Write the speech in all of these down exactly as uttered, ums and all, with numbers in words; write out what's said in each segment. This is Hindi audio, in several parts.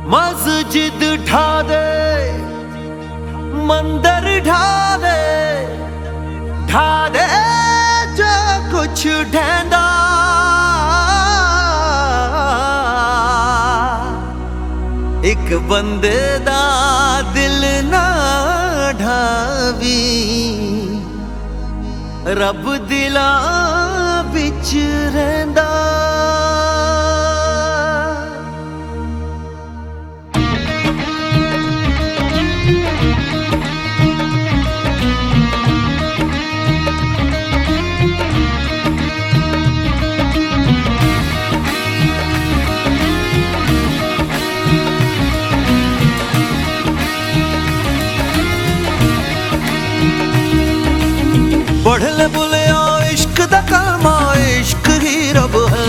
मस्जिद ढा दे, मंदिर ढा दे, ढा दे जो कुछ ढहंदा। एक बंदे दा दिल ना ढावी, रब दिला बिच रहिंदा। पढ़ ले बुलिया इश्क दा कलमा, इश्क ही रब है।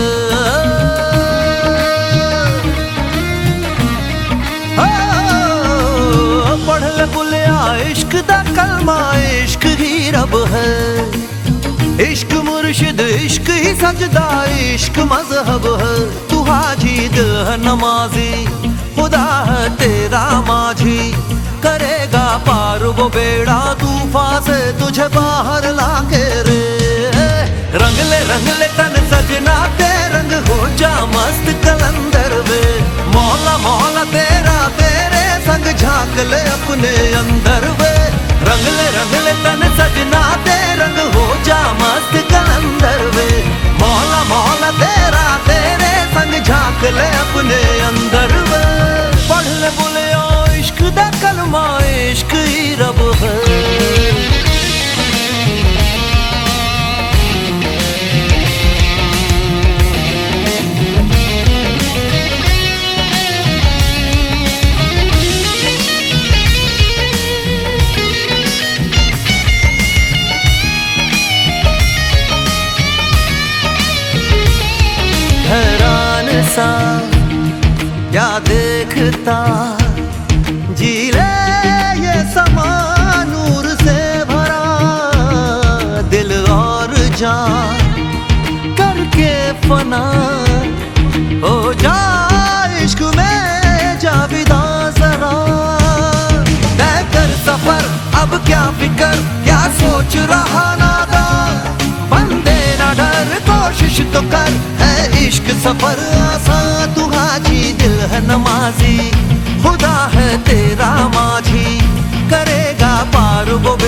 पढ़ ले बुलिया इश्क दा कलमा, इश्क ही रब है। इश्क मुर्शिद, इश्क ही सजदा, इश्क मजहब है। तू हाजी दिल है नमाजी, खुदा है तेरा माझी। करेगा पार वो बेड़ा तूफान से तुझे बाहर लाके रे। रंग ले रंग ले तन सजना ते रंग हो जा मस्त कलंदर वे। मौला मौला तेरा तेरे संग झांक ले अपने अंदर वे। रंग ले रंग ले तन सजना ते रंग हो जा मस्त कलंदर वे। मौला मौला तेरा तेरे संग झांक ले अपने अंदर वे। पढ़ ले बुलिया इश्क दा कलमा, इश्क ही रब है। हैरान सा क्या देखता, जी ले ये समा नूर से भरा। दिल और जान करके फना हो जा इश्क में जाविदा जरा। तय कर सफर अब क्या फिकर, क्या सोच रहा नादा। बंदे ना डर कोशिश तो कर, है इश्क सफर आसान। तू हाजी दिल है नमाजी, खुदा है तेरा माझी। करेगा पार वो